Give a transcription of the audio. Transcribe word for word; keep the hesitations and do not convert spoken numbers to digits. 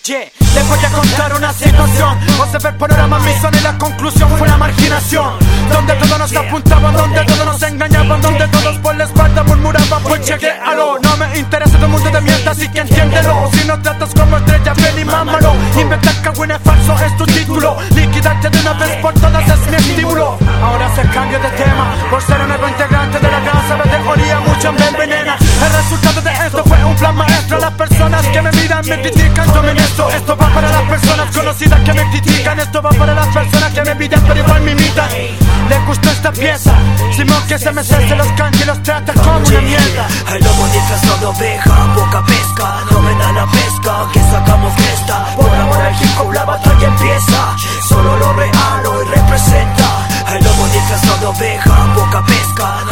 Yeah, les voy a contar una situación. Observé el panorama, mi zona y la conclusión fue la marginación. Donde todos nos apuntaban, donde todos nos engañaban, donde todos por la espalda murmuraban, pues llegué a lo. No me interesa todo el mundo de mierda, así que entiéndelo. Si no tratas como estrella, ven y mámalo. Inventar que bueno es falso es tu título. Liquidarte de una vez por todas es mi estímulo. Ahora se cambio de tema, por ser un nuevo integrante de la casa de teoría, mucho me envenena. El resultado de esto fue un plan maestro. Las personas que me miran me critican, tomen esto. Esto va para las personas conocidas que me critican. Esto va para las personas que me piden pero igual me imitan. Les gustó esta pieza, Simón que se me cese los canta y los trata como una mierda. El lobo disfrazado de oveja, poca pesca, no ven a la pesca, que sacamos fiesta. Por amor al hip hop la batalla empieza, solo lo real hoy representa. El lobo disfrazado de oveja, poca pesca,